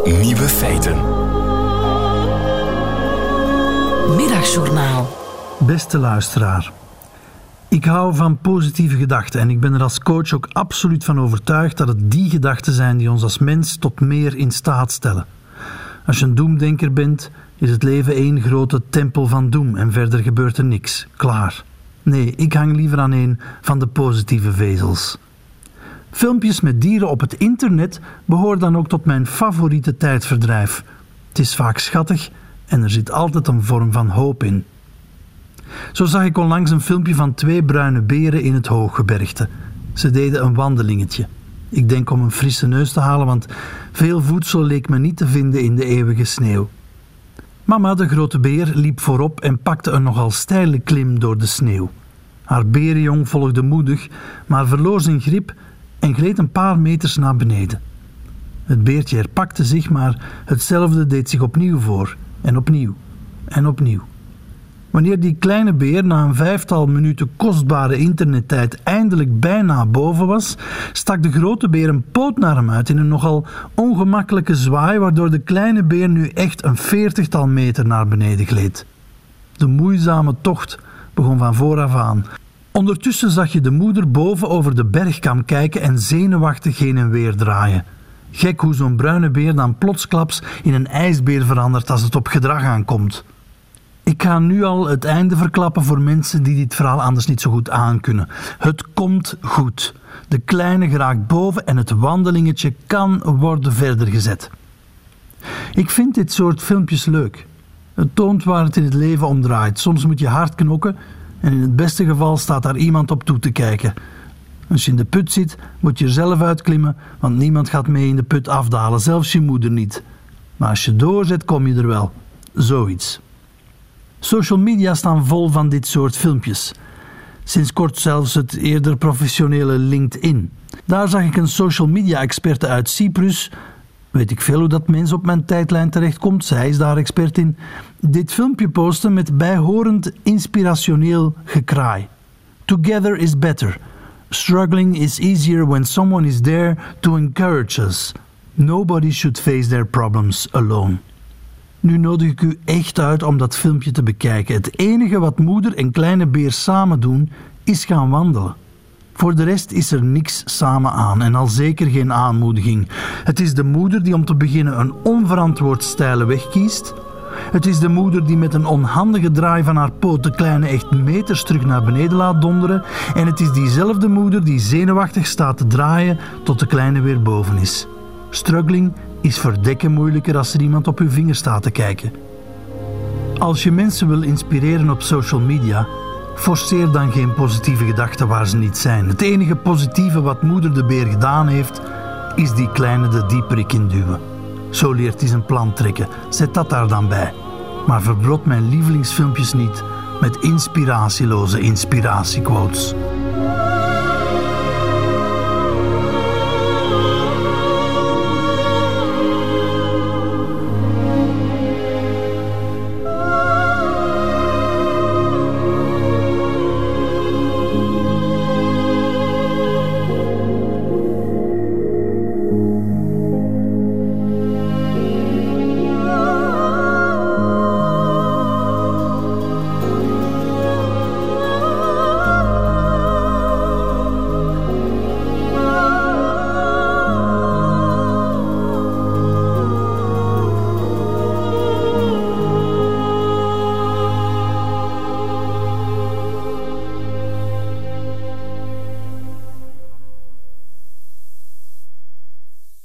Nieuwe feiten. Middagjournaal. Beste luisteraar. Ik hou van positieve gedachten en ik ben er als coach ook absoluut van overtuigd dat het die gedachten zijn die ons als mens tot meer in staat stellen. Als je een doemdenker bent, is het leven één grote tempel van doem en verder gebeurt er niks. Klaar. Nee, ik hang liever aan een van de positieve vezels. Filmpjes met dieren op het internet behoren dan ook tot mijn favoriete tijdverdrijf. Het is vaak schattig en er zit altijd een vorm van hoop in. Zo zag ik onlangs een filmpje van 2 bruine beren in het hooggebergte. Ze deden een wandelingetje. Ik denk om een frisse neus te halen, want veel voedsel leek me niet te vinden in de eeuwige sneeuw. Mama, de grote beer, liep voorop en pakte een nogal steile klim door de sneeuw. Haar berenjong volgde moedig, maar verloor zijn grip en gleed een paar meters naar beneden. Het beertje herpakte zich, maar hetzelfde deed zich opnieuw voor. En opnieuw. En opnieuw. Wanneer die kleine beer na een 5-tal minuten kostbare internettijd eindelijk bijna boven was, stak de grote beer een poot naar hem uit in een nogal ongemakkelijke zwaai, waardoor de kleine beer nu echt een 40-tal meter naar beneden gleed. De moeizame tocht begon van vooraf aan. Ondertussen zag je de moeder boven over de bergkam kijken en zenuwachtig heen en weer draaien. Gek hoe zo'n bruine beer dan plotsklaps in een ijsbeer verandert als het op gedrag aankomt. Ik ga nu al het einde verklappen voor mensen die dit verhaal anders niet zo goed aankunnen. Het komt goed. De kleine geraakt boven en het wandelingetje kan worden verder gezet. Ik vind dit soort filmpjes leuk. Het toont waar het in het leven om draait. Soms moet je hard knokken en in het beste geval staat daar iemand op toe te kijken. Als je in de put zit, moet je er zelf uitklimmen, want niemand gaat mee in de put afdalen, zelfs je moeder niet. Maar als je doorzet, kom je er wel. Zoiets. Social media staan vol van dit soort filmpjes. Sinds kort zelfs het eerder professionele LinkedIn. Daar zag ik een social media experte uit Cyprus, weet ik veel hoe dat mens op mijn tijdlijn terechtkomt, zij is daar expert in, dit filmpje posten met bijhorend inspirationeel gekraai. Together is better. Struggling is easier when someone is there to encourage us. Nobody should face their problems alone. Nu nodig ik u echt uit om dat filmpje te bekijken. Het enige wat moeder en kleine beer samen doen, is gaan wandelen. Voor de rest is er niks samen aan en al zeker geen aanmoediging. Het is de moeder die om te beginnen een onverantwoord steile weg kiest. Het is de moeder die met een onhandige draai van haar poot de kleine echt meters terug naar beneden laat donderen. En het is diezelfde moeder die zenuwachtig staat te draaien tot de kleine weer boven is. Struggling is verdekken moeilijker als er iemand op uw vinger staat te kijken. Als je mensen wil inspireren op social media, forceer dan geen positieve gedachten waar ze niet zijn. Het enige positieve wat moeder de beer gedaan heeft, is die kleine de dieperik induwen. Zo leert hij zijn plan trekken. Zet dat daar dan bij. Maar verbrot mijn lievelingsfilmpjes niet met inspiratieloze inspiratiequotes.